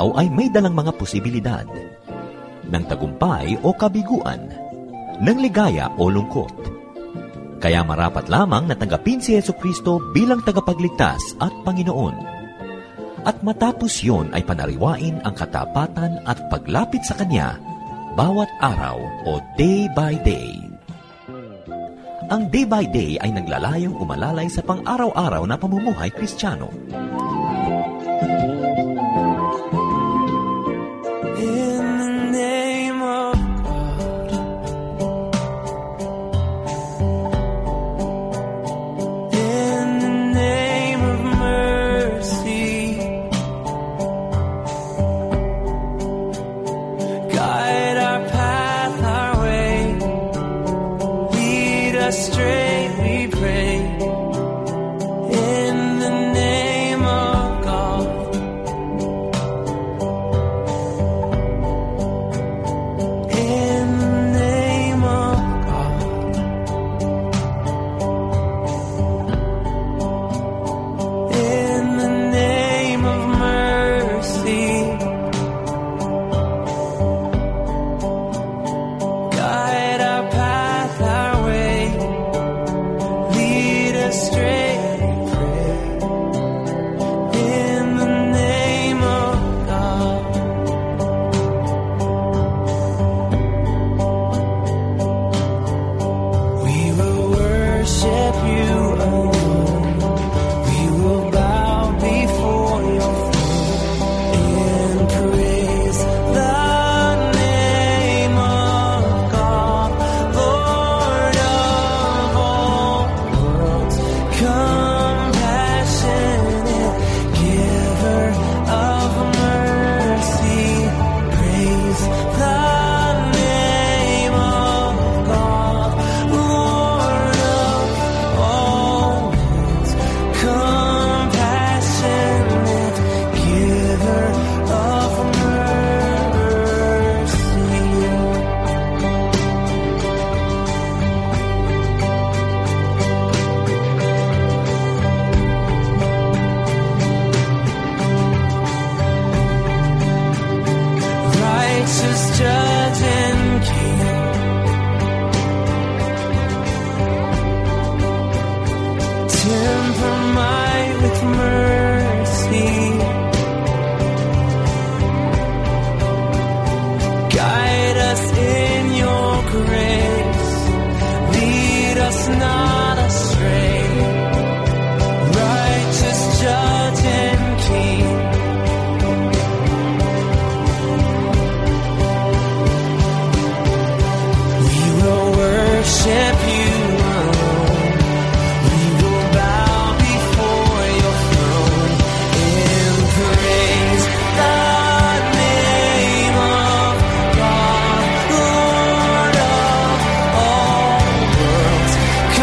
araw ay may dalang mga posibilidad. Ng tagumpay o kabiguan, ng ligaya o lungkot. Kaya marapat lamang na tanggapin si Jesucristo bilang tagapagligtas at Panginoon. At matapos yon ay panariwain ang katapatan at paglapit sa Kanya bawat araw o day by day. Ang day by day ay naglalayong umalalay sa pang-araw-araw na pamumuhay Kristiyano. Straight we pray in the name of God. In the name of God. In the name of mercy. Guide our path, our way. Straight prayer in the name of God. We will worship you alone. We will bow before your throne and praise the name of God, Lord of all worlds. Compassionate giver of mercy, praise the name of God, Lord of all worlds. Compassionate giver of righteous judge and king, temper might with mercy, guide us in your grace, lead us not astray. Righteous judge and king, worship you alone. We will bow before your throne and praise the name of God, Lord of all worlds.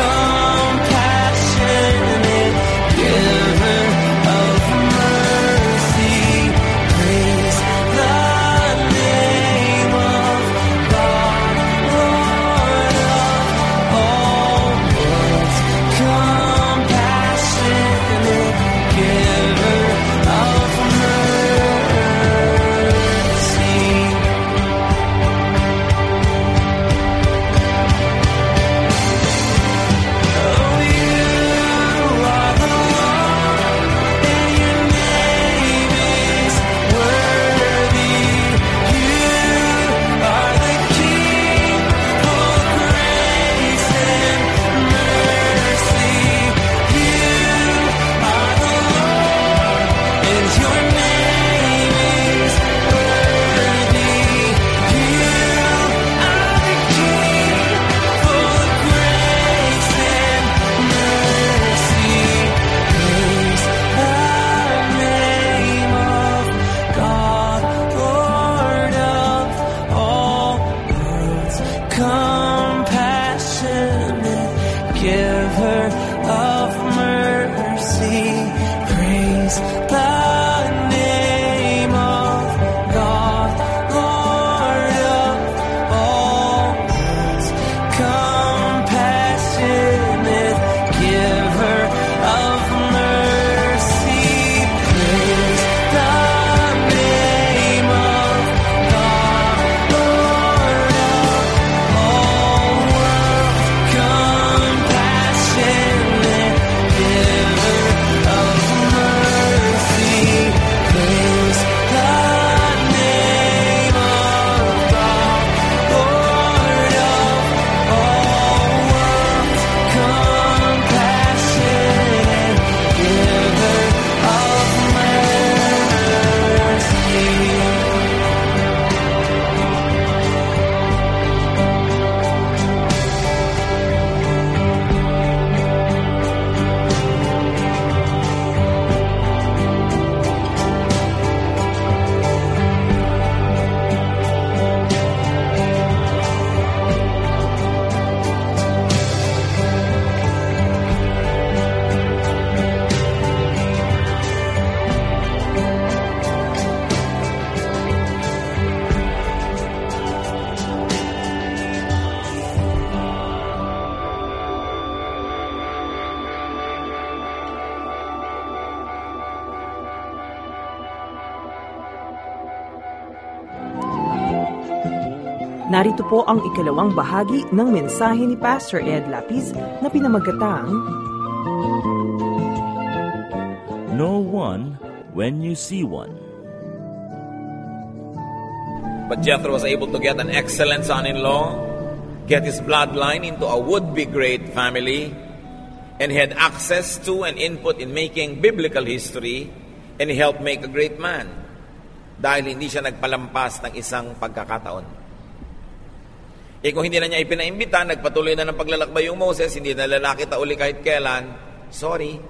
Compassionate giver of mercy, praise the name of God, Lord of all worlds. Compassionate giver of mercy. Oh, you are the Lord, and your name is worthy. You are the King, full of grace and mercy. You are the Lord, and your name is worthy. You are the King, full of grace and mercy. Praise the name of God, Lord of all worlds. Compassionate giver of mercy, praise the name of God, Lord of all worlds. Compassionate giver of mercy, praise the name Narito po ang ikalawang bahagi ng mensahe ni Pastor Ed Lapiz na pinamagatang Know one when you see one. But Jethro was able to get an excellent son-in-law, get his bloodline into a would-be great family, and he had access to and input in making biblical history, and he helped make a great man dahil hindi siya nagpalampas ng isang pagkakataon. Kung hindi na niya ipinaimbita, nagpatuloy na ng paglalakbay yung Moses, hindi na lalaki uli kahit kailan, sorry.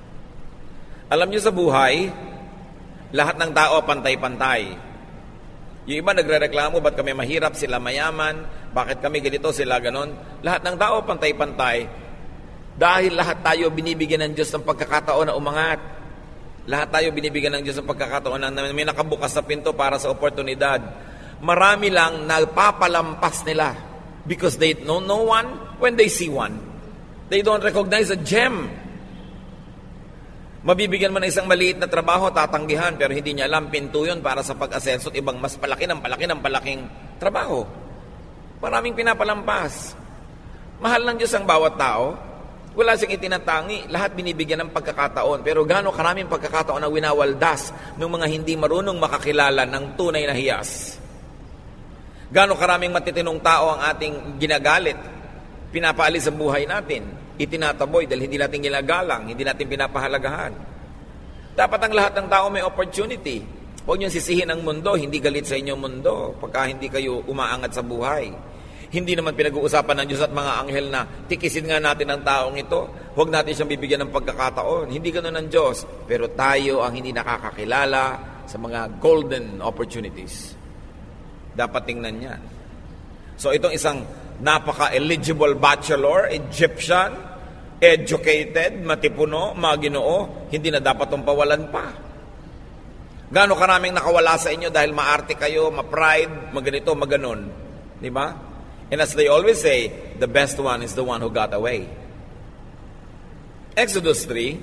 Alam niyo sa buhay, lahat ng tao pantay-pantay. Yung iba nagrereklamo, ba't kami mahirap, sila mayaman, bakit kami ganito, sila ganon. Lahat ng tao pantay-pantay. Dahil lahat tayo binibigyan ng Diyos ng pagkakataon na umangat. Lahat tayo binibigyan ng Diyos ng pagkakataon na may nakabukas na pinto para sa oportunidad. Marami lang nagpapalampas nila because they know no one when they see one. They don't recognize a gem. Mabibigyan mo ng isang maliit na trabaho, tatanggihan, pero hindi niya alam pinto yun para sa pag-asenso at ibang mas palaki ng palaking trabaho. Maraming pinapalampas. Mahal ng Diyos ang bawat tao. Wala siyang itinatangi. Lahat binibigyan ng pagkakataon. Pero gaano karaming pagkakataon na winawaldas ng mga hindi marunong makakilala ng tunay na hiyas. Gaano karaming matitinong tao ang ating ginagalit, pinapaalis sa buhay natin, itinataboy dahil hindi natin ginagalang, hindi natin pinapahalagahan. Dapat ang lahat ng tao may opportunity. Huwag niyong sisihin ang mundo, hindi galit sa inyong mundo pagka hindi kayo umaangat sa buhay. Hindi naman pinag-uusapan ng Diyos at mga anghel na tikisin nga natin ang taong ito. Huwag natin siyang bibigyan ng pagkakataon. Hindi ganoon ng Diyos. Pero tayo ang hindi nakakakilala sa mga golden opportunities. Dapat tingnan yan. So itong isang napaka-eligible bachelor, Egyptian, educated, matipuno, maginoo, hindi na dapat itong pawalan pa. Gaano karaming nakawala sa inyo dahil maarte kayo, ma-pride, maganito, maganon. Di ba? And as they always say, the best one is the one who got away. Exodus 3.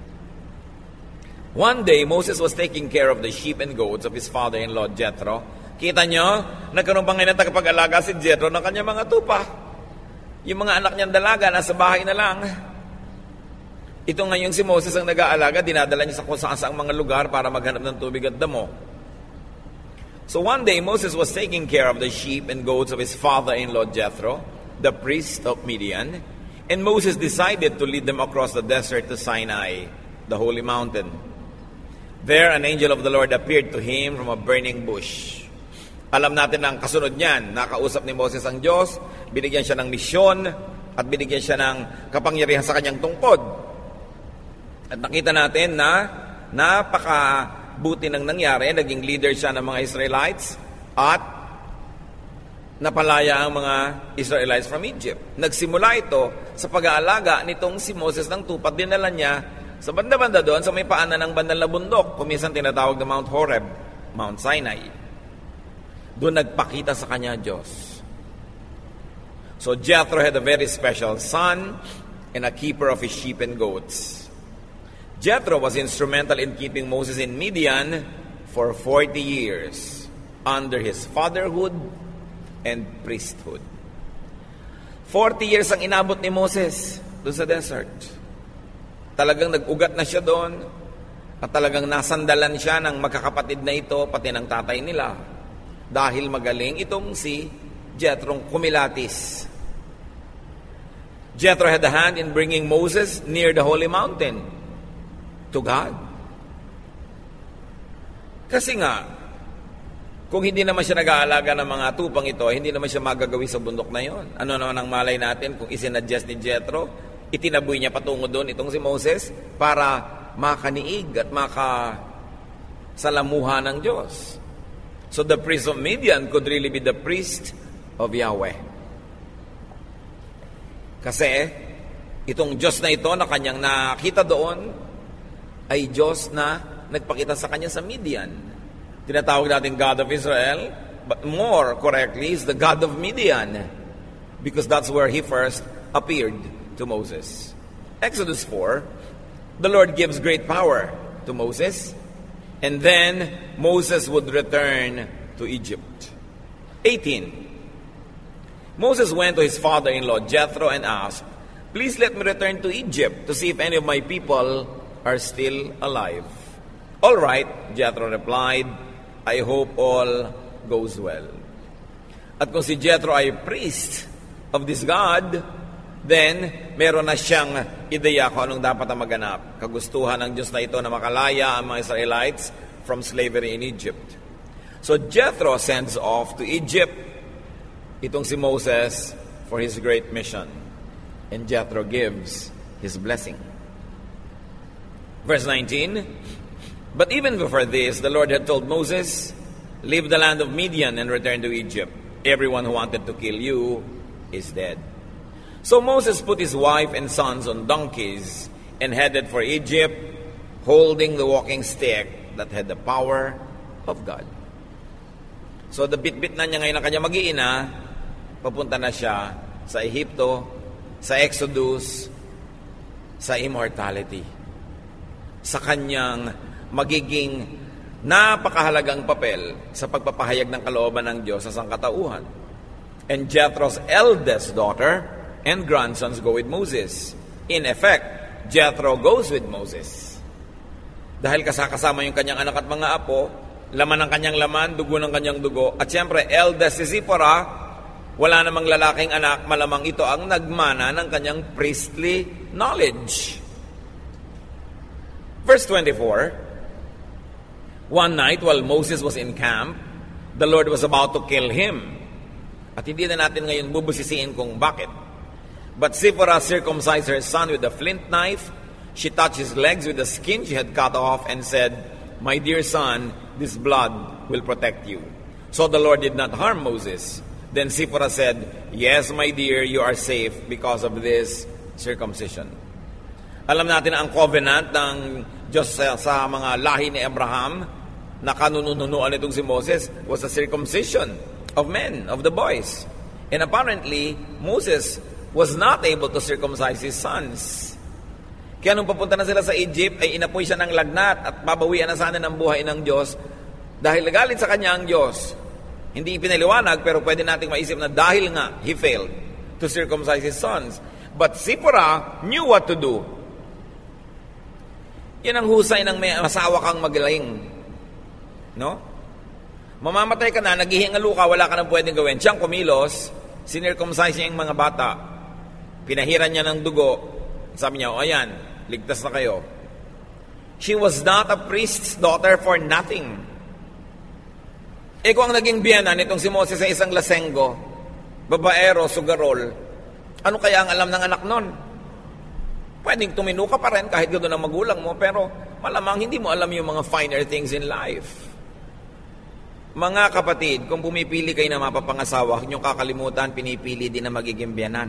One day, Moses was taking care of the sheep and goats of his father-in-law Jethro. Kita nyo, nagkaroon pa ngayon ng tagapag-alaga si Jethro ng kanyang mga tupa. Yung mga anak niyang dalaga, nasa bahay na lang. Ito ngayon si Moses ang nag-aalaga, dinadala niya sa kung saan mga lugar para maghanap ng tubig at damo. So one day, Moses was taking care of the sheep and goats of his father-in-law Jethro, the priest of Midian, and Moses decided to lead them across the desert to Sinai, the holy mountain. There, an angel of the Lord appeared to him from a burning bush. Alam natin ang kasunod niyan, nakausap ni Moses ang Diyos, binigyan siya ng misyon, at binigyan siya ng kapangyarihan sa kanyang tungkod. At nakita natin na napakabuti ng nangyari, naging leader siya ng mga Israelites, at napalaya ang mga Israelites from Egypt. Nagsimula ito sa pag-aalaga nitong si Moses ng tupa, dinala niya sa banda-banda doon, sa may paanan ng bandang na bundok, kuminsan tinatawag na Mount Horeb, Mount Sinai. Doon nagpakita sa kanya Diyos. So Jethro had a very special son and a keeper of his sheep and goats. Jethro was instrumental in keeping Moses in Midian for 40 years under his fatherhood and priesthood. 40 years ang inabot ni Moses doon sa desert. Talagang nag-ugat na siya doon at talagang nasandalan siya ng magkakapatid na ito, pati ng tatay nila. Dahil magaling itong si Jethro kumilatis. Jethro had a hand in bringing Moses near the holy mountain to God. Kasi nga, kung hindi naman siya nag-aalaga ng mga tupang ito, hindi naman siya magagawi sa bundok na yon. Ano naman ang malay natin kung isinadjust ni Jethro, itinaboy niya patungo doon itong si Moses para makaniig at makasalamuha ng Diyos. So the priest of Midian could really be the priest of Yahweh. Kasi itong Diyos na ito na kanyang nakita doon ay Diyos na nagpakita sa kanya sa Midian. Tinatawag natin God of Israel, but more correctly is the God of Midian, because that's where He first appeared to Moses. Exodus 4, the Lord gives great power to Moses, and then Moses would return to Egypt. 18. Moses went to his father-in-law Jethro and asked, "Please let me return to Egypt to see if any of my people are still alive." "All right," Jethro replied, "I hope all goes well." At kung si Jethro ay priest of this God, then meron na siyang ideya kung anong dapat na maganap. Kagustuhan ng Diyos na ito na makalaya ang mga Israelites from slavery in Egypt. So Jethro sends off to Egypt itong si Moses for his great mission. And Jethro gives his blessing. Verse 19, "But even before this, the Lord had told Moses, 'Leave the land of Midian and return to Egypt. Everyone who wanted to kill you is dead.' So Moses put his wife and sons on donkeys and headed for Egypt, holding the walking stick that had the power of God." So the bit-bit na niya ngayon ang kanyang mag-iina, papunta na siya sa Ehipto, sa Exodus, sa immortality. Sa kanyang magiging napakahalagang papel sa pagpapahayag ng kalooban ng Diyos sa sangkatauhan. And Jethro's eldest daughter and grandsons go with Moses. In effect, Jethro goes with Moses. Dahil kasama yung kanyang anak at mga apo, laman ng kanyang laman, dugo ng kanyang dugo, at siyempre, eldest si Zipporah, wala namang lalaking anak, malamang ito ang nagmana ng kanyang priestly knowledge. Verse 24, "One night while Moses was in camp, the Lord was about to kill him." At hindi na natin ngayon bubusisiin kung bakit. "But Zipporah circumcised her son with a flint knife. She touched his legs with the skin she had cut off and said, 'My dear son, this blood will protect you.' So the Lord did not harm Moses. Then Zipporah said, 'Yes, my dear, you are safe because of this circumcision.'" Alam natin na ang covenant ng Diyos sa mga lahi ni Abraham na kanununuan itong si Moses was a circumcision of men, of the boys. And apparently, Moses was not able to circumcise his sons. Kaya nung papunta na sila sa Egypt, ay inapoy siya ng lagnat at babawian na sana ng buhay ng Diyos dahil nagalit sa kanya ang Diyos. Hindi ipinaliwanag, pero pwede nating maisip na dahil nga he failed to circumcise his sons. But Zipporah knew what to do. Yan ang husay ng may asawa kang magaling. No? Mamamatay ka na, naghihingalo ka, wala ka nang pwedeng gawin. Siyang kumilos, sinircumcise niya yung mga bata. Pinahiran niya ng dugo. Sabi niya, "O ayan, ligtas na kayo." She was not a priest's daughter for nothing. Kung ang naging biyana nitong si Moses ay isang lasenggo, babaero, sugarol, ano kaya ang alam ng anak nun? Pwedeng tumino ka pa rin kahit gano'n ang magulang mo, pero malamang hindi mo alam yung mga finer things in life. Mga kapatid, kung pumipili kayo na mapapangasawa, huwag niyong kakalimutan, pinipili din na magiging biyanan.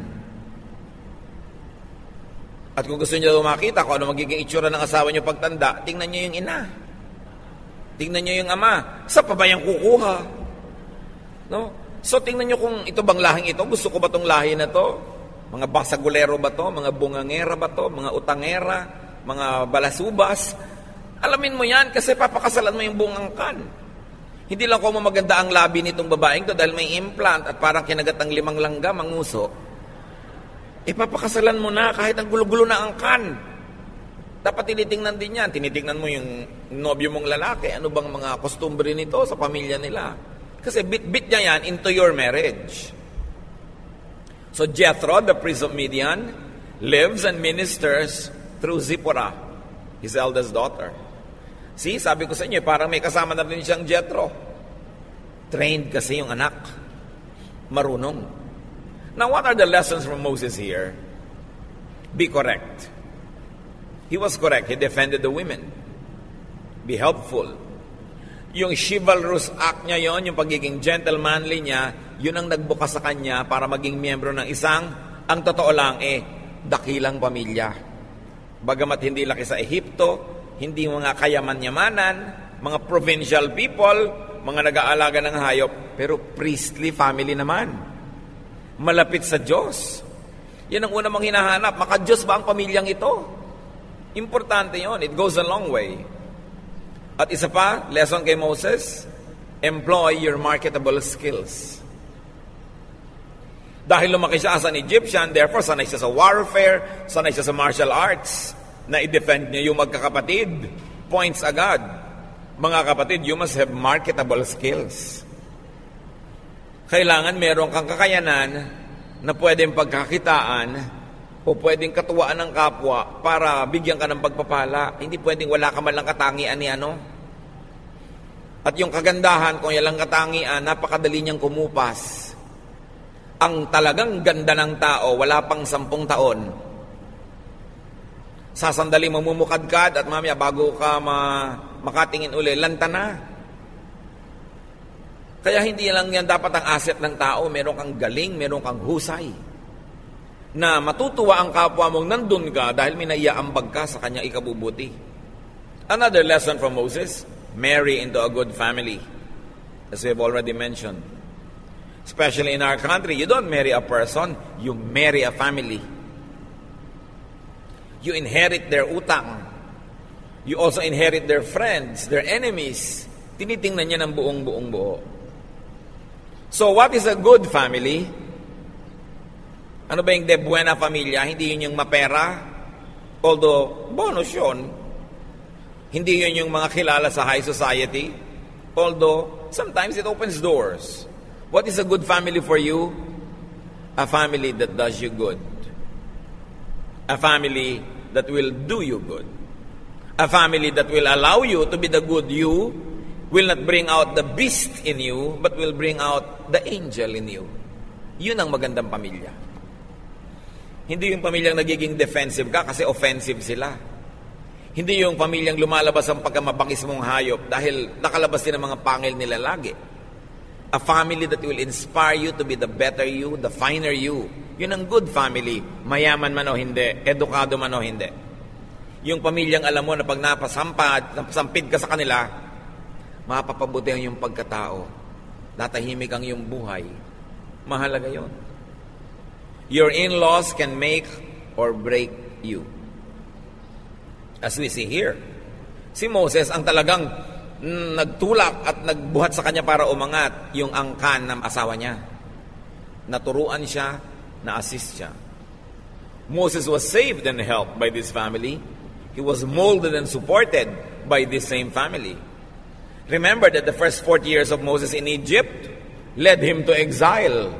At kung gusto niyo makita kung ano magiging itsura ng asawa niyo pagtanda, tingnan niyo yung ina. Tingnan niyo yung ama. Sa pa ba yung kukuha? No? So tingnan niyo kung ito bang lahing ito. Gusto ko ba itong lahi na to? Mga basagulero ba to? Mga bungangera ba to? Mga utangera? Mga balasubas? Alamin mo yan kasi papakasalan mo yung bungangkan. Hindi lang kung maganda ang labi nitong babaeng to dahil may implant at parang kinagat ang 5 langgam ang uso. Papakasalan mo na kahit ang gulo-gulo na ang kan. Dapat tinitingnan din yan. Tinitingnan mo yung nobyo mong lalaki. Ano bang mga kostumbre nito sa pamilya nila? Kasi bit-bit niya yan into your marriage. So Jethro, the priest of Midian, lives and ministers through Zipporah, his eldest daughter. See, sabi ko sa inyo, parang may kasama na rin siyang Jethro. Trained kasi yung anak. Marunong. Now, what are the lessons from Moses here? Be correct. He was correct. He defended the women. Be helpful. Yung chivalrous act niya yon, yung pagiging gentlemanly niya, yun ang nagbukas sa kanya para maging miyembro ng isang, ang totoo lang dakilang pamilya. Bagamat hindi laki sa Ehipto, hindi mga kayaman-yamanan, mga provincial people, mga nag-aalaga ng hayop, pero priestly family naman. Malapit sa Diyos. Yan ang una mong hinahanap. Maka-Diyos ba ang pamilyang ito? Importante yon. It goes a long way. At isa pa, lesson kay Moses, employ your marketable skills. Dahil lumaki siya as an Egyptian, therefore sanay siya sa warfare, sanay siya sa martial arts, na i-defend niya yung magkakapatid. Points agad. Mga kapatid, you must have marketable skills. Kailangan meron kang kakayanan na pwedeng pagkakitaan o pwedeng katuwaan ng kapwa para bigyan ka ng pagpapala. Hindi pwedeng wala ka man lang katangian ni ano. At yung kagandahan, kung yan lang katangian, napakadali niyang kumupas. Ang talagang ganda ng tao, wala pang 10 taon. Sasandali mamumukadkad at mamaya bago ka makatingin uli, lanta na. Kaya hindi lang yan dapat ang asset ng tao. Meron kang galing, meron kang husay. Na matutuwa ang kapwa mong nandun ka dahil may naiaambag ka sa kanyang ikabubuti. Another lesson from Moses, marry into a good family. As we have already mentioned. Especially in our country, you don't marry a person, you marry a family. You inherit their utang. You also inherit their friends, their enemies. Tinitingnan niya ng buong buo. So what is a good family? Ano ba yung de buena familia? Hindi yun yung mapera. Although, bonus yun. Hindi yun yung mga kilala sa high society. Although, sometimes it opens doors. What is a good family for you? A family that does you good. A family that will do you good. A family that will allow you to be the good you, will not bring out the beast in you, but will bring out the angel in you. Yun ang magandang pamilya. Hindi yung pamilyang nagiging defensive ka kasi offensive sila. Hindi yung pamilyang lumalabas ang pagkamabangis mong hayop dahil nakalabas din ang mga pangil nila lagi. A family that will inspire you to be the better you, the finer you. Yun ang good family. Mayaman man o hindi, edukado man o hindi. Yung pamilyang alam mo na pag napasampid ka sa kanila, mapapabuti ang yung pagkatao. Tatahimik ang yung buhay. Mahalaga yun. Your in-laws can make or break you. As we see here, si Moses ang talagang nagtulak at nagbuhat sa kanya para umangat yung angkan ng asawa niya. Naturuan siya, na-assist siya. Moses was saved and helped by this family. He was molded and supported by this same family. Remember that the first 40 years of Moses in Egypt led him to exile.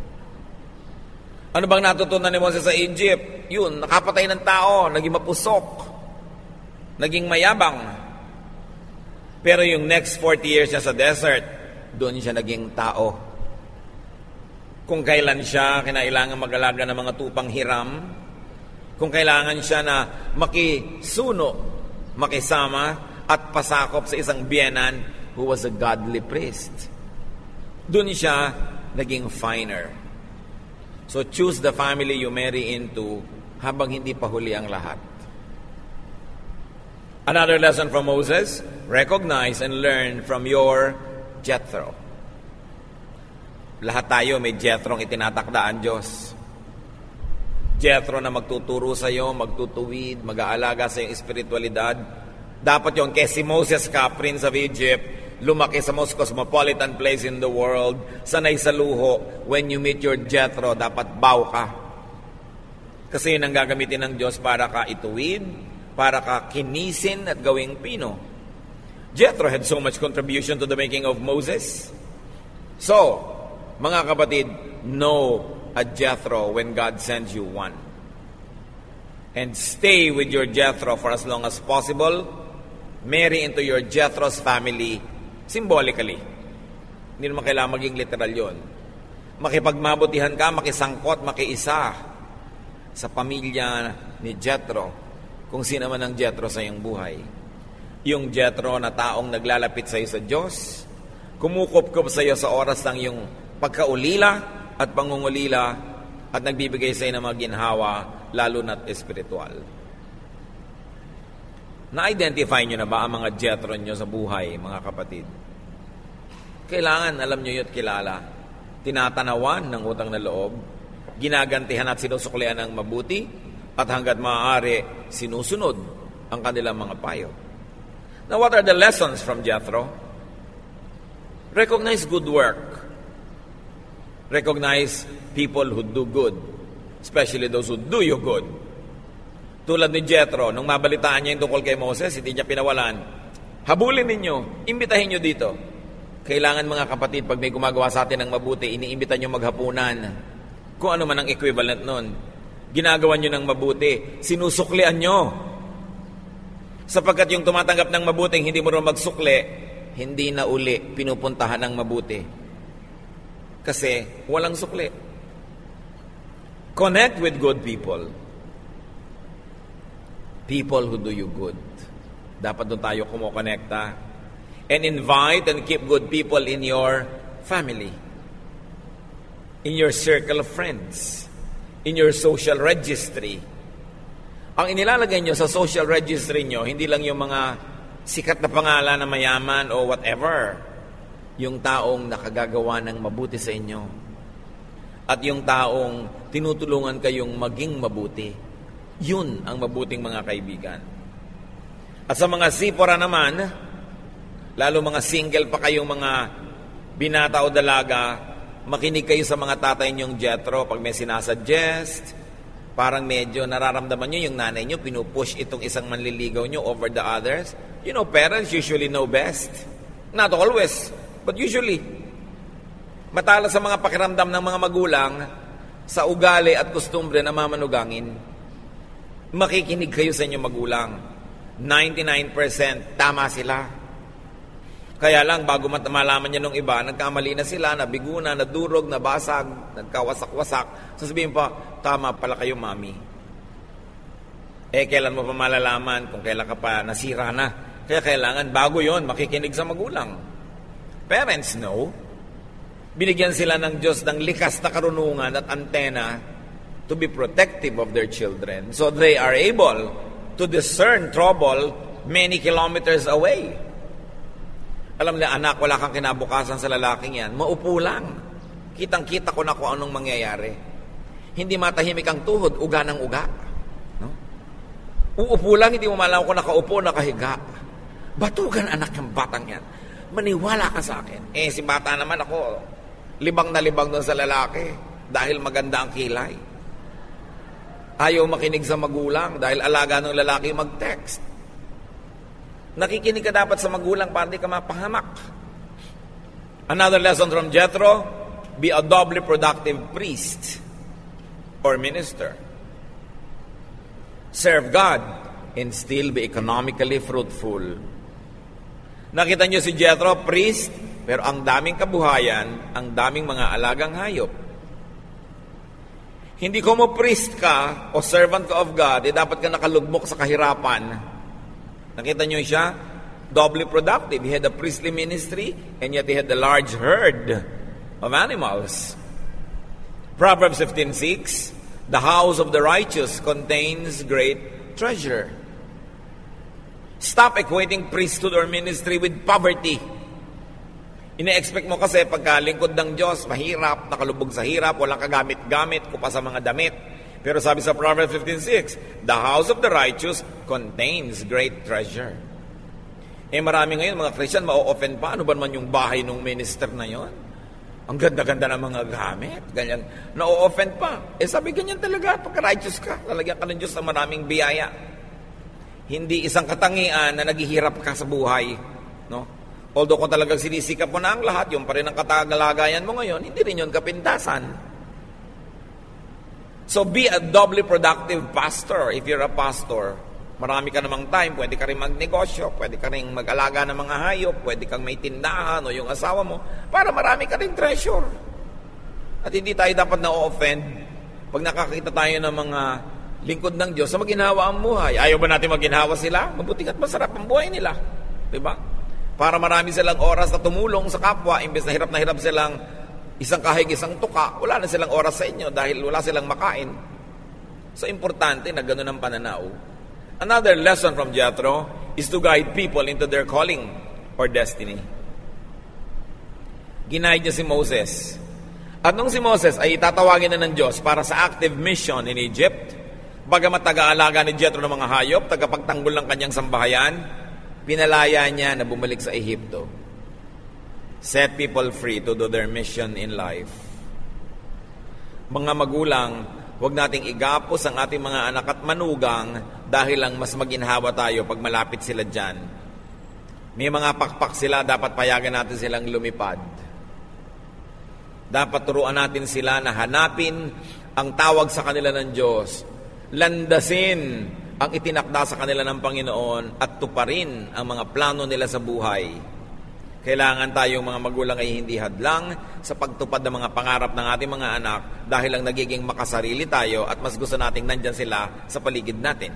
Ano bang natutunan ni Moses sa Egypt? Yun, nakapatay ng tao, naging mapusok, naging mayabang. Pero yung next 40 years niya sa desert, doon siya naging tao. Kung kailan siya kinailangan mag-alaga ng mga tupang hiram, kung kailangan siya na makisuno, makisama, at pasakop sa isang biyenan who was a godly priest. Doon siya naging finer. So choose the family you marry into habang hindi pa huli ang lahat. Another lesson from Moses, recognize and learn from your Jethro. Lahat tayo may Jethrong itinatakdaan Diyos. Jethro na magtuturo sa iyo, magtutuwid, mag-aalaga sa iyong espiritualidad. Dapat yon kaya si Moses ka, Prince of Egypt, lumaki sa most cosmopolitan place in the world, sanay sa luho. When you meet your Jethro, dapat bow ka. Kasi yun ang gagamitin ng Diyos para ka ituwid, para ka kinisin at gawing pino. Jethro had so much contribution to the making of Moses. So, mga kapatid, know a Jethro when God sends you one. And stay with your Jethro for as long as possible. Marry into your Jethro's family symbolically. Hindi naman kailangan maging literal yun. Makipagmabutihan ka, makisangkot, makiisa sa pamilya ni Jethro. Kung sino man ang Jethro sa iyong buhay. Yung Jethro na taong naglalapit sa iyo sa Diyos, kumukup-kup sa iyo sa oras ng iyong pagkaulila at pangungulila at nagbibigay sa iyo ng mga ginhawa, lalo na't espiritual. Na-identify nyo na ba ang mga Jethro nyo sa buhay, mga kapatid? Kailangan, alam nyo yun at kilala. Tinatanawan ng utang na loob, ginagantihan at sinusuklian ng mabuti, at hanggat maaari, sinusunod ang kanilang mga payo. Now, what are the lessons from Jethro? Recognize good work. Recognize people who do good, especially those who do you good. Tulad ni Jethro, nung mabalitaan niya yung tungkol kay Moses, hindi niya pinawalan. Habulin ninyo, imbitahin nyo dito. Kailangan mga kapatid, pag may gumagawa sa atin ng mabuti, iniimbita nyo maghapunan. Kung ano man ang equivalent nun. Ginagawa nyo ng mabuti, sinusuklian nyo. Sapagkat yung tumatanggap ng mabuting hindi mo rin magsukli, hindi na uli pinupuntahan ng mabuti. Kasi walang sukli. Connect with good people. People who do you good. Dapat doon tayo kumukonekta. And invite and keep good people in your family. In your circle of friends. In your social registry. Ang inilalagay nyo sa social registry nyo, hindi lang yung mga sikat na pangalan na mayaman o whatever. Yung taong nakagagawa ng mabuti sa inyo. At yung taong tinutulungan kayong maging mabuti. Yun ang mabuting mga kaibigan. At sa mga sipora naman, lalo mga single pa kayong mga binata o dalaga, makinig kayo sa mga tatay niyong Jethro pag may sinasuggest. Parang medyo nararamdaman nyo yung nanay nyo, pinupush itong isang manliligaw nyo over the others. You know, parents usually know best. Not always, but usually. Matala sa mga pakiramdam ng mga magulang, sa ugali at kostumbre na mamanugangin, makikinig kayo sa inyong magulang. 99% tama sila. Kaya lang, bago malaman niya nung iba, nagkamali na sila, nabigo na, nadurog, nabasag, nagkawasak-wasak. Sasabihin pa, tama pala kayo, mami. Kailan mo pa malalaman kung kailan ka pa nasira na? Kaya kailangan, bago yon makikinig sa magulang. Parents know. Binigyan sila ng Diyos ng likas na karunungan at antena to be protective of their children. So they are able to discern trouble many kilometers away. Alam niya, anak, wala kang kinabukasan sa lalaking yan. Maupo lang. Kitang-kita ko na kung anong mangyayari. Hindi matahimik ang tuhod, uga ng uga. No? Uupo lang, hindi mo malaman kung nakaupo, nakahiga. Batugan, anak, ng batang yan. Maniwala ka sa akin. Si bata naman ako, libang na libang doon sa lalaki dahil maganda ang kilay. Ayaw makinig sa magulang dahil alaga ng lalaki mag-text. Nakikinig ka dapat sa magulang para di ka mapahamak. Another lesson from Jethro, be a doubly productive priest or minister. Serve God and still be economically fruitful. Nakita niyo si Jethro, priest, pero ang daming kabuhayan, ang daming mga alagang hayop. Hindi ko mo priest ka o servant ka of God, dapat ka nakalugmok sa kahirapan. Nakita niyo siya? Doubly productive. He had a priestly ministry and yet he had a large herd of animals. Proverbs 15:6, the house of the righteous contains great treasure. Stop equating priesthood or ministry with poverty. Ine-expect mo kasi pagkalingkod ng Diyos, mahirap, nakalubog sa hirap, walang kagamit-gamit, kupa sa mga damit. Pero sabi sa Proverbs 15:6, the house of the righteous contains great treasure. Marami ngayon, mga Christian, ma-offend pa. Ano ba naman yung bahay ng minister na yon? Ang ganda-ganda ng mga gamit. Ganyan. Na-offend pa. Sabi ganyan talaga, pagka-righteous ka, lalagyan ka ng Diyos ng maraming biyaya. Hindi isang katangian na naghihirap ka sa buhay. No? Although kung talagang sinisikap mo na ang lahat, yung pa rin ang katagalagayan mo ngayon, hindi rin yun kapintasan. So be a doubly productive pastor if you're a pastor. Marami ka namang time, pwede ka rin magnegosyo, pwede ka rin mag-alaga ng mga hayop, pwede kang may tindahan o yung asawa mo, para marami ka rin treasure. At hindi tayo dapat na-offend pag nakakita tayo ng mga lingkod ng Diyos sa maginhawa ang buhay. Ayaw ba natin maginhawa sila? Mabuting at masarap ang buhay nila. Diba? Para marami silang oras na tumulong sa kapwa, imbes na hirap silang isang kahig, isang tuka, wala na silang oras sa inyo dahil wala silang makain. So, importante na gano'n ang pananaw. Another lesson from Jethro is to guide people into their calling or destiny. Ginaid niya si Moses. At nung si Moses ay itatawagin na ng Diyos para sa active mission in Egypt, bagamat taga-alaga ni Jethro ng mga hayop, tagapagtanggol ng kanyang sambahayan, pinalaya niya na bumalik sa Ehipto. Set people free to do their mission in life. Mga magulang, huwag nating igapos ang ating mga anak at manugang dahil lang mas maginhawa tayo pag malapit sila dyan. May mga pakpak sila, dapat payagan natin silang lumipad. Dapat turuan natin sila na hanapin ang tawag sa kanila ng Diyos. Landasin ang itinakda sa kanila ng Panginoon at tuparin ang mga plano nila sa buhay. Kailangan tayong mga magulang ay hindi hadlang sa pagtupad ng mga pangarap ng ating mga anak dahil lang nagiging makasarili tayo at mas gusto nating nandyan sila sa paligid natin.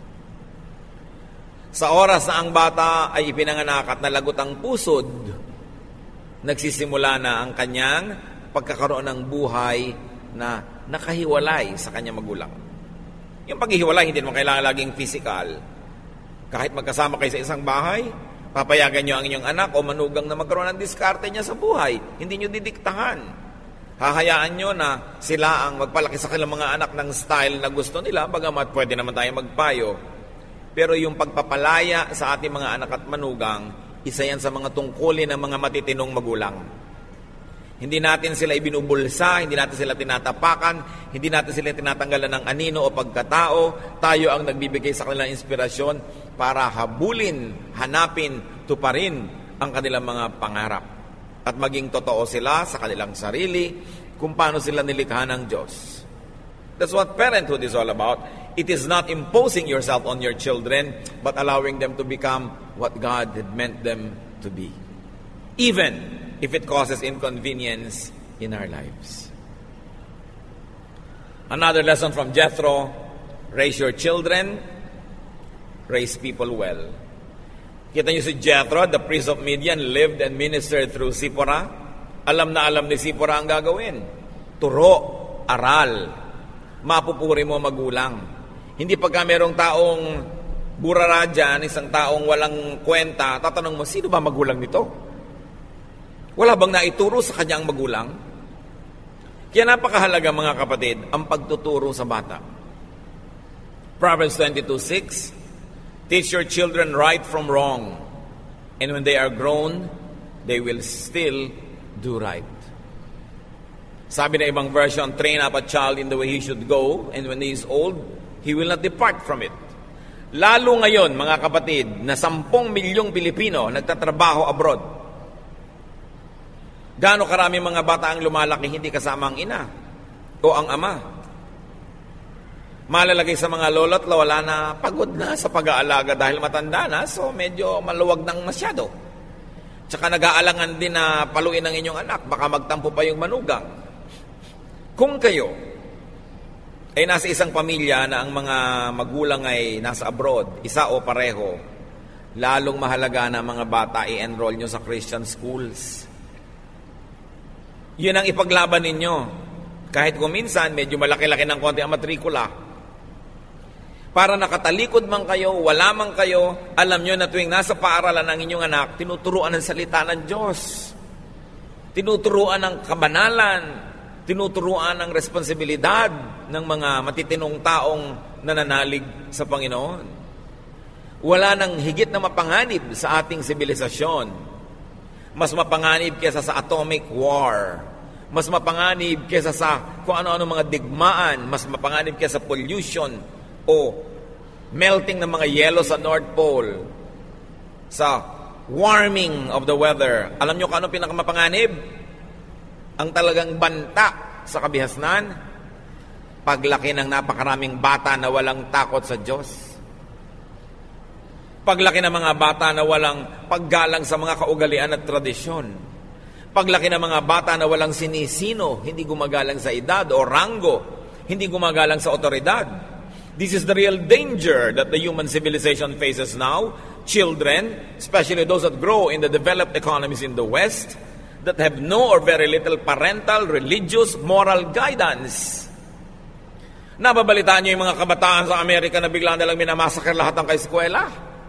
Sa oras na ang bata ay ipinanganak at nalagot ang pusod, nagsisimula na ang kanyang pagkakaroon ng buhay na nakahiwalay sa kanyang magulang. Yung paghihiwalay, hindi naman kailangan laging physical. Kahit magkasama kayo sa isang bahay, papayagan nyo ang inyong anak o manugang na magkaroon ng diskarte niya sa buhay. Hindi nyo didiktahan. Hahayaan nyo na sila ang magpalaki sa kanilang mga anak ng style na gusto nila, bagamat pwede naman tayo magpayo. Pero yung pagpapalaya sa ating mga anak at manugang, isa yan sa mga tungkulin ng mga matitinong magulang. Hindi natin sila ibinubulsa, hindi natin sila tinatapakan, hindi natin sila tinatanggalan ng anino o pagkatao. Tayo ang nagbibigay sa kanilang inspirasyon para habulin, hanapin, tuparin ang kanilang mga pangarap. At maging totoo sila sa kanilang sarili kung paano sila nilikha ng Diyos. That's what parenthood is all about. It is not imposing yourself on your children, but allowing them to become what God had meant them to be. Even if it causes inconvenience in our lives. Another lesson from Jethro, raise your children, raise people well. Kita niyo si Jethro, the priest of Midian, lived and ministered through Sipporah. Alam na alam ni Sipporah ang gagawin. Turo, aral, mapupuri mo magulang. Hindi pagka merong taong burara dyan, isang taong walang kwenta, tatanong mo, sino ba magulang nito? Wala bang naituro sa kanyang magulang? Kaya napakahalaga mga kapatid, ang pagtuturo sa bata. Proverbs 22:6, teach your children right from wrong, and when they are grown, they will still do right. Sabi na ibang version, train up a child in the way he should go, and when he is old, he will not depart from it. Lalo ngayon, mga kapatid, na 10 milyong Pilipino nagtatrabaho abroad. Gaano karami mga bata ang lumalaki hindi kasama ang ina o ang ama. Malalagay sa mga lolo't wala na, pagod na sa pag-aalaga dahil matanda na, so medyo maluwag nang masyado. Tsaka nag-aalangan din na paluin ang inyong anak, baka magtampo pa yung manugang. Kung kayo ay nasa isang pamilya na ang mga magulang ay nasa abroad, isa o pareho, lalong mahalaga na mga bata i-enroll nyo sa Christian schools. Yun ang ipaglaban ninyo. Kahit kung minsan, medyo malaki-laki ng konti ang matrikula. Para nakatalikod man kayo, wala man kayo, alam nyo na tuwing nasa paaralan ng inyong anak, tinuturuan ng salita ng Diyos. Tinuturuan ng kabanalan. Tinuturuan ng responsibilidad ng mga matitinong taong nananalig sa Panginoon. Wala nang higit na mapanganib sa ating sibilisasyon. Mas mapanganib kaysa sa atomic war. Mas mapanganib kaysa sa kung ano-ano mga digmaan. Mas mapanganib kaysa sa pollution o melting ng mga yelo sa North Pole. Sa warming of the weather. Alam nyo kung ano pinakamapanganib? Ang talagang banta sa kabihasnan? Paglaki ng napakaraming bata na walang takot sa Diyos. Paglaki ng mga bata na walang paggalang sa mga kaugalian at tradisyon. Paglaki ng mga bata na walang sinisino, hindi gumagalang sa edad o ranggo, hindi gumagalang sa otoridad. This is the real danger that the human civilization faces now. Children, especially those that grow in the developed economies in the West, that have no or very little parental, religious, moral guidance. Nababalitaan niyo yung mga kabataan sa Amerika na bigla na lang minamassacre lahat ng kaeskwela?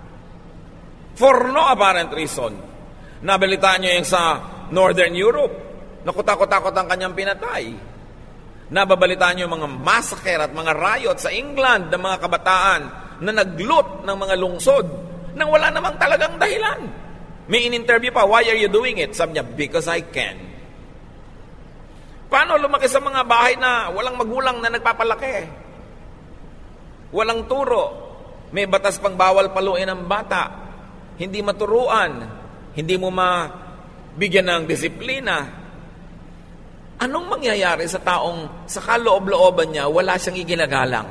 For no apparent reason. Nabalitaan niyo yung sa Northern Europe, nakutakot-takot ang kanyang pinatay. Nababalitaan niyo yung mga massacre at mga riot sa England ng mga kabataan na nagloot ng mga lungsod nang wala namang talagang dahilan. May in-interview pa, why are you doing it? Sabi niya, because I can. Paano lumaki sa mga bahay na walang magulang na nagpapalaki? Walang turo. May batas pang bawal paluin ng bata. Hindi maturuan. Hindi mo mabigyan ng disiplina. Anong mangyayari sa taong sa kaloob-looban niya, wala siyang iginagalang?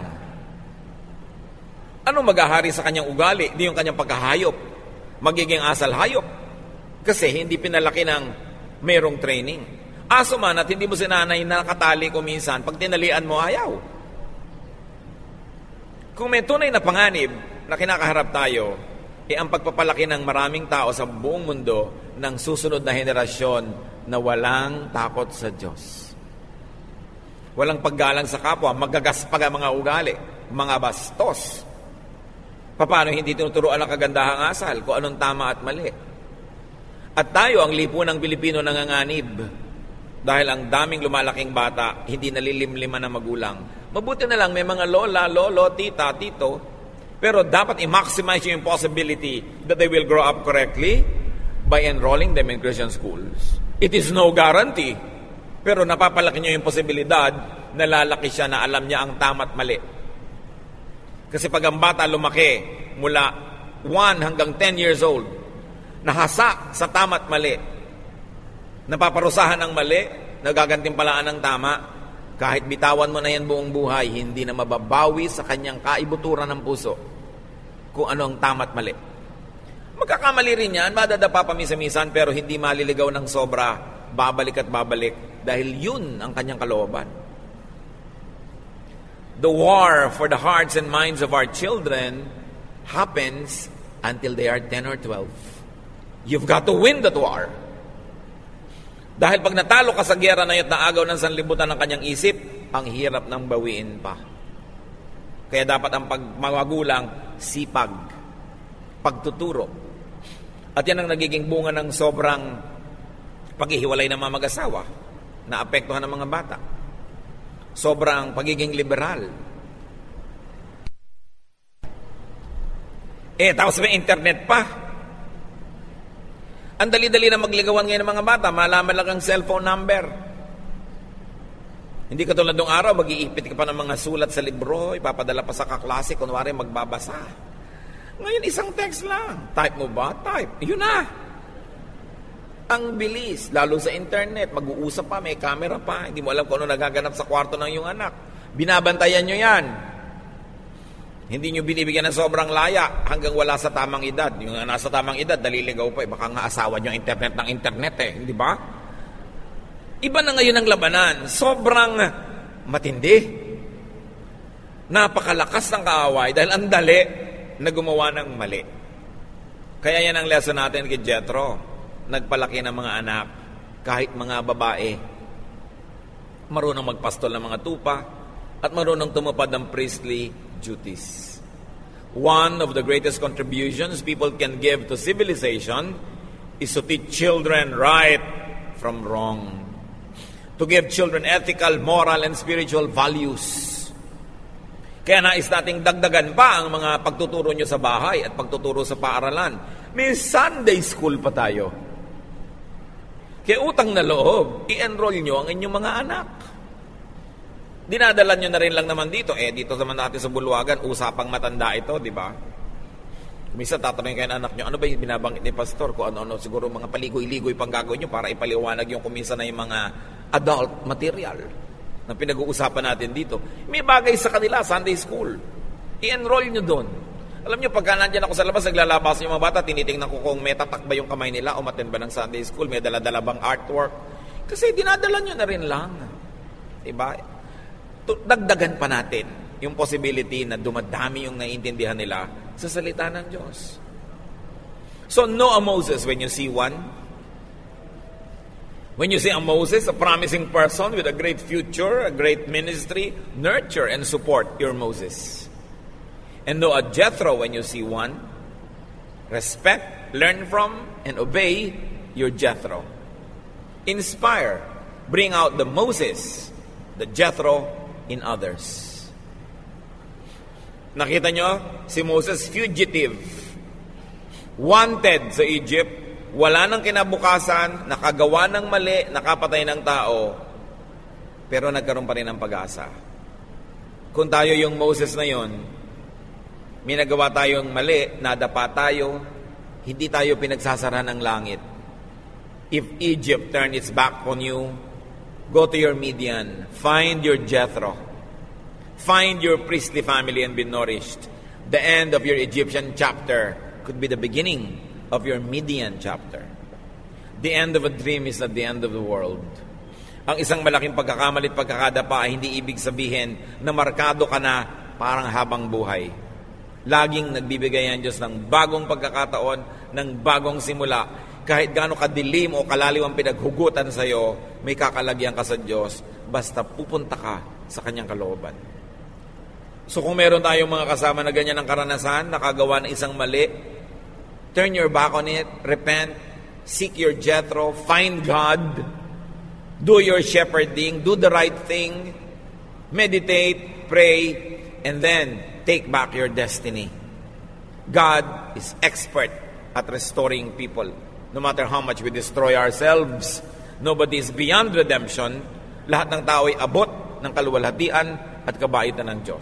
Anong maghahari sa kanyang ugali? Di yung kanyang pagkahayop. Magiging asal hayop. Kasi hindi pinalaki ng mayroong training. Aso man at hindi mo sinanay nakatali ko minsan, pag tinalian mo, ayaw. Kung may tunay na panganib na kinakaharap tayo, ang pagpapalaki ng maraming tao sa buong mundo ng susunod na henerasyon na walang takot sa Diyos. Walang paggalang sa kapwa, magagaspag ang mga ugali, mga bastos. Paano hindi tinuturuan ang kagandahang asal, kung anong tama at mali. At tayo, ang lipunang Pilipino, nanganganib. Dahil ang daming lumalaking bata, hindi nalilimliman ng magulang. Mabuti na lang may mga lola, lolo, tita, tito, pero dapat i-maximize yung possibility that they will grow up correctly by enrolling them in Christian schools. It is no guarantee, pero napapalaki nyo yung posibilidad na lalaki siya na alam niya ang tama't mali. Kasi pag ang bata lumaki mula 1 hanggang 10 years old, nahasa sa tama't mali, napaparusahan ng mali, nagagantimpalaan ng tama, kahit bitawan mo na yan buong buhay, hindi na mababawi sa kanyang kaibuturan ng puso kung ano ang tama't mali. Magkakamali rin yan, madadapa pamisa-misan, pero hindi maliligaw ng sobra, babalik at babalik, dahil yun ang kanyang kalooban. The war for the hearts and minds of our children happens until they are 10 or 12. You've got to win that war. Dahil pag natalo ka sa gyera na yun, naagaw ng sanlibutan ng kanyang isip, ang hirap ng bawiin pa. Kaya dapat ang pagmagulang, sipag, pagtuturo. At yan ang nagiging bunga ng sobrang paghihiwalay ng mga mag-asawa na apektuhan ng mga bata. Sobrang pagiging liberal. Tapos may internet pa. Ang dali-dali na magligawan ngayon ng mga bata, malaman lang ang cellphone number. Hindi katulad nung araw, mag-iipit ka pa ng mga sulat sa libro, ipapadala pa sa kaklase, kunwari magbabasa. Ngayon, isang text lang. Type mo ba? Type. Yun na. Ang bilis, lalo sa internet, mag-uusap pa, may camera pa, hindi mo alam kung ano nagaganap sa kwarto ng iyong anak. Binabantayan nyo yan. Hindi nyo binibigyan ng sobrang laya hanggang wala sa tamang edad. Yung nasa tamang edad, daliligaw pa. Baka nga asawa nyo internet ng internet hindi ba? Iba na ngayon ang labanan. Sobrang matindi. Napakalakas ng kaaway dahil ang dali na gumawa ng mali. Kaya yan ang lesson natin kay Jethro. Nagpalaki ng mga anak, kahit mga babae. Marunong magpastol ng mga tupa at marunong tumupad ng priestly duties. One of the greatest contributions people can give to civilization is to teach children right from wrong. To give children ethical, moral, and spiritual values. Kaya nais nating dagdagan pa ang mga pagtuturo nyo sa bahay at pagtuturo sa paaralan. May Sunday school pa tayo. Kaya utang na loob, i-enroll nyo ang inyong mga anak. Dinadala nyo na rin lang naman dito. Dito naman natin sa Bulwagan, usapang matanda ito, di ba? Minsan tatanungin kayo ng anak nyo, ano ba yung binabanggit ni Pastor? Kung ano-ano, siguro mga paligoy-ligoy pang gagawin nyo para ipaliwanag yung kuminsan na yung mga adult material na pinag-uusapan natin dito. May bagay sa kanila, Sunday school. I-enroll nyo doon. Alam nyo, pagka nandyan ako sa labas, naglalabas yung mga bata, tinitingnan ko kung may tatak ba yung kamay nila o matin ba ng Sunday school, may dala-dala bang artwork. Kasi dinadala nyo na rin lang. Diba? Dagdagan pa natin yung possibility na dumadami yung naiintindihan nila sa salita ng Diyos. So, know a Moses when you see one. When you see a Moses, a promising person with a great future, a great ministry, nurture and support your Moses. And know a Jethro when you see one. Respect, learn from, and obey your Jethro. Inspire, bring out the Moses, the Jethro in others. Nakita nyo? Si Moses, fugitive. Wanted sa Egypt. Wala nang kinabukasan, nakagawa ng mali, nakapatay ng tao. pero nagkaroon pa rin ng pag-asa. Kung tayo yung Moses na yon, may nagawa tayong mali, nadapa tayo, hindi tayo pinagsasara ng langit. If Egypt turned its back on you, go to your Midian, find your Jethro, find your priestly family and be nourished. The end of your Egyptian chapter could be the beginning of your Midian chapter. The end of a dream is not the end of the world. Ang isang malaking pagkakamali at pagkakadapa ay hindi ibig sabihin na markado ka na parang habang buhay. Laging nagbibigay ang Diyos ng bagong pagkakataon, ng bagong simula. Kahit gaano kadilim o kalaliw ang pinaghugutan sa iyo, may kakalagyan ka sa Diyos basta pupunta ka sa Kanyang kalooban. So kung meron tayong mga kasama na ganyan ang karanasan, nakagawa ng isang mali, turn your back on it, repent, seek your Jethro, find God, do your shepherding, do the right thing, meditate, pray, and then take back your destiny. God is expert at restoring people. No matter how much we destroy ourselves, nobody is beyond redemption. Lahat ng tao ay abot ng kaluwalhatian at kabaitan ng Diyos.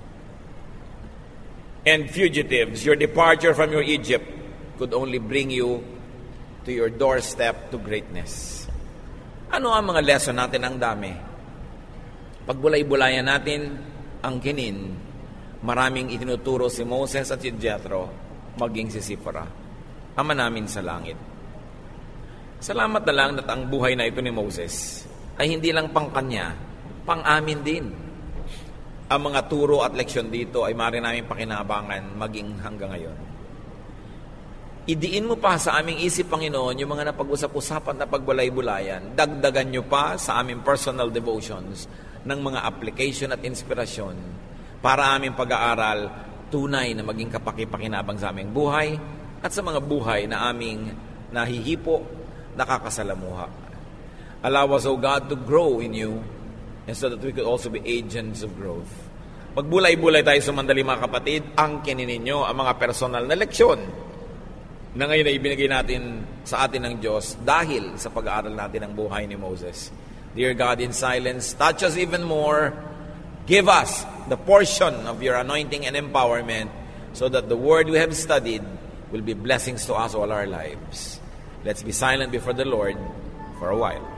And fugitives, your departure from your Egypt could only bring you to your doorstep to greatness. Ano ang mga lesson natin? Ang dami. Pagbulay-bulayan natin ang kinin, maraming itinuturo si Moses at si Jethro, maging si Sipora, ama namin sa langit. Salamat na lang at ang buhay na ito ni Moses ay hindi lang pang kanya, pang amin din. Ang mga turo at leksyon dito ay maaari namin pakinabangan maging hanggang ngayon. Idiin mo pa sa aming isip, Panginoon, yung mga napag-usap-usapan na pagbulay-bulayan. Dagdagan nyo pa sa aming personal devotions ng mga application at inspirasyon para aming pag-aaral tunay na maging kapaki-pakinabang sa aming buhay at sa mga buhay na aming nahihipo, nakakasalamuha. Allow us, O God, to grow in you and so that we could also be agents of growth. Magbulay-bulay tayo sumandali, mga kapatid, ang kinininyo ang mga personal na leksyon na ngayon ay ibinigay natin sa atin ng Diyos dahil sa pag-aaral natin ng buhay ni Moses. Dear God, in silence, touch us even more. Give us the portion of your anointing and empowerment so that the word we have studied will be blessings to us all our lives. Let's be silent before the Lord for a while.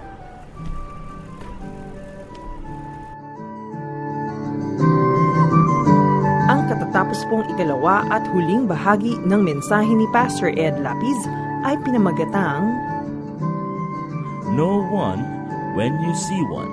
Ang katatapos pong ikalawa at huling bahagi ng mensahe ni Pastor Ed Lapiz ay pinamagatang Know one when you see one.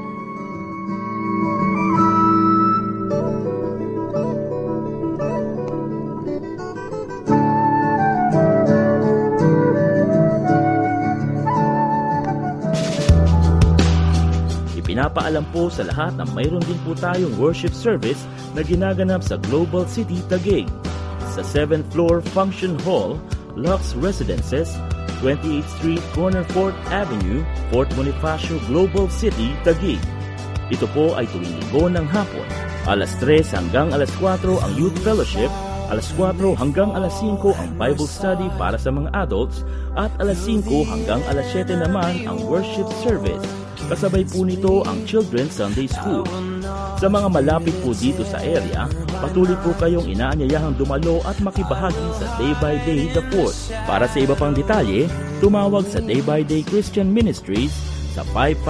Pinapaalam po sa lahat na mayroon din po tayong worship service na ginaganap sa Global City, Taguig. Sa 7th floor Function Hall, Lux Residences, 28th Street, Corner 4th Avenue, Fort Bonifacio, Global City, Taguig. Ito po ay tuwing Linggo ng hapon. Alas 3 hanggang alas 4 ang Youth Fellowship, alas 4 hanggang alas 5 ang Bible Study para sa mga adults, at alas 5 hanggang alas 7 naman ang worship service. Kasabay po nito ang Children's Sunday School. Sa mga malapit po dito sa area, patuloy po kayong inaanyayahang dumalo at makibahagi sa Day by Day the 4th. Para sa iba pang detalye, tumawag sa Day by Day Christian Ministries sa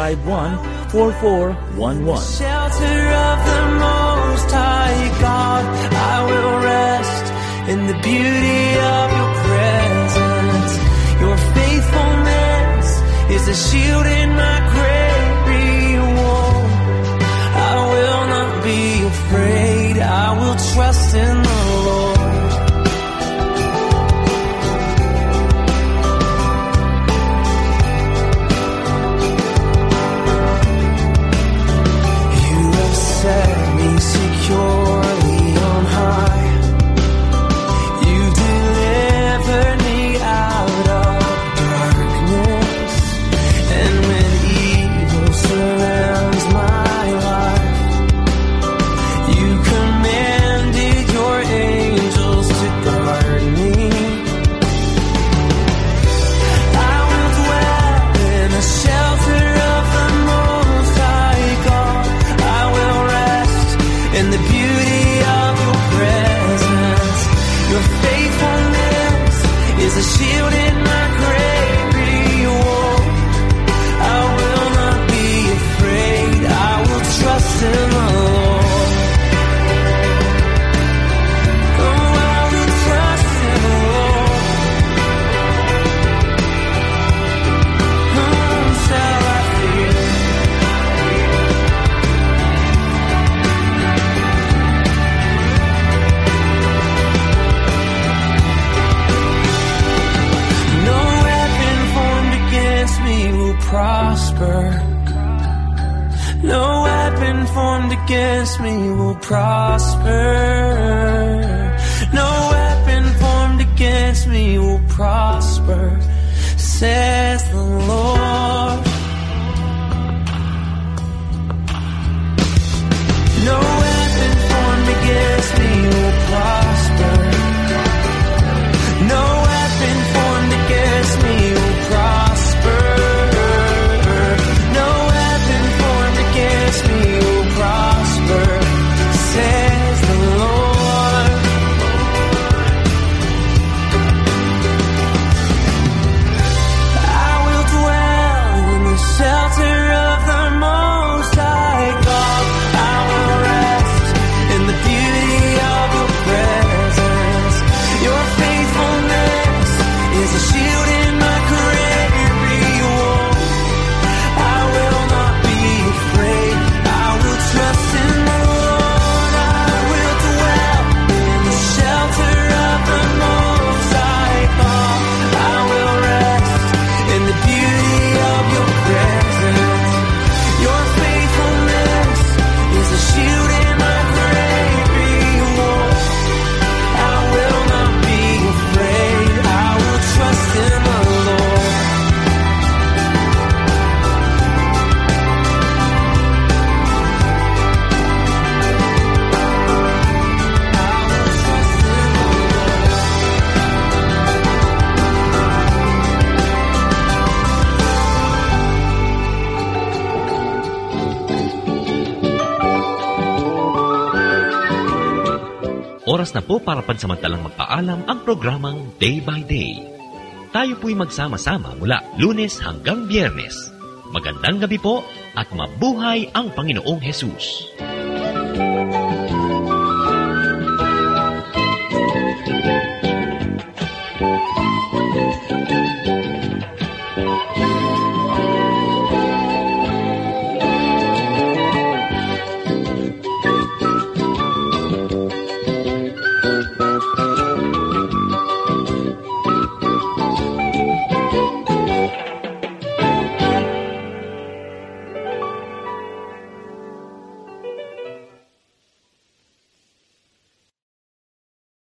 551-4411. Shelter of the Most High God, I will rest in the beauty of your presence. Your faithfulness is a shield in my great wall. I will not be afraid, I will trust in the Lord. You have set me securely on high. You delivered me out of darkness, and when is a shield in my great reward. I will not be afraid, I will trust in the Lord. Oh, I will trust in the Lord. Whom shall I fear? No weapon formed against me will prosper. No weapon formed against me will prosper. No weapon formed against me will prosper, says the Lord. No weapon formed against me will prosper. No weapon formed against me will prosper. No weapon formed against me will prosper, says the Lord. I will dwell in the shelter of the Most High God. I will rest in the beauty of your presence. Your faithfulness is a shield in my great reward. I will not be afraid, I will trust in the Lord. I will dwell in the shelter of the Most High God. I will rest in the beauty of your presence. Your faithfulness is a shield in my great reward. I will not be afraid, I will trust in the Lord. Oras na po para pansamantalang magpaalam ang programang Day by Day. Tayo po'y magsama-sama mula Lunes hanggang Biyernes. Magandang gabi po at mabuhay ang Panginoong Hesus.